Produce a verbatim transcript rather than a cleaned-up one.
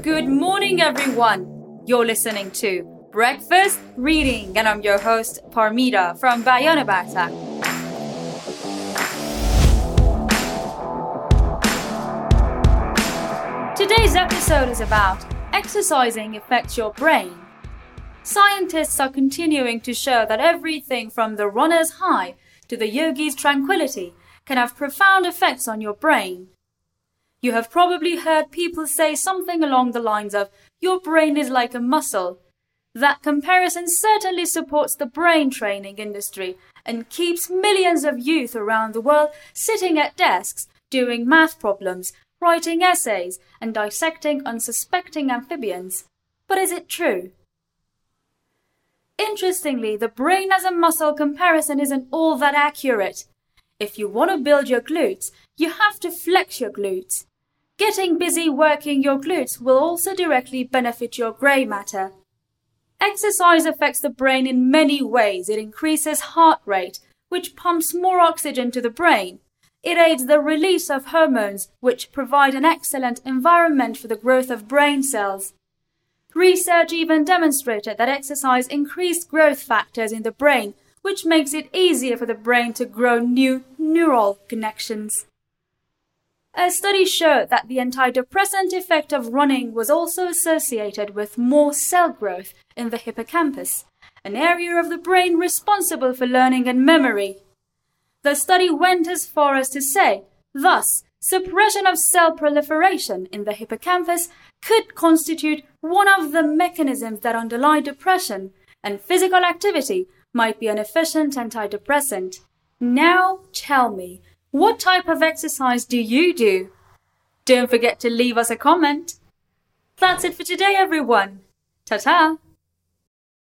Good morning, everyone. You're listening to Breakfast Reading, and I'm your host, Parmita from Bayonabata. Today's episode is about exercising affects your brain. Scientists are continuing to show that everything from the runner's high to the yogi's tranquility can have profound effects on your brain. You have probably heard people say something along the lines of, your brain is like a muscle. That comparison certainly supports the brain training industry and keeps millions of youth around the world sitting at desks, doing math problems, writing essays, and dissecting unsuspecting amphibians. But is it true? Interestingly, the brain as a muscle comparison isn't all that accurate. If you want to build your glutes, you have to flex your glutes. Getting busy working your glutes will also directly benefit your grey matter. Exercise affects the brain in many ways. It increases heart rate, which pumps more oxygen to the brain. It aids the release of hormones, which provide an excellent environment for the growth of brain cells. Research even demonstrated that exercise increased growth factors in the brain, which makes it easier for the brain to grow new neural connections. A study showed that the antidepressant effect of running was also associated with more cell growth in the hippocampus, an area of the brain responsible for learning and memory. The study went as far as to say, thus, suppression of cell proliferation in the hippocampus could constitute one of the mechanisms that underlie depression, and physical activity might be an efficient antidepressant. Now tell me, what type of exercise do you do? Don't forget to leave us a comment. That's it for today, everyone. Ta-ta!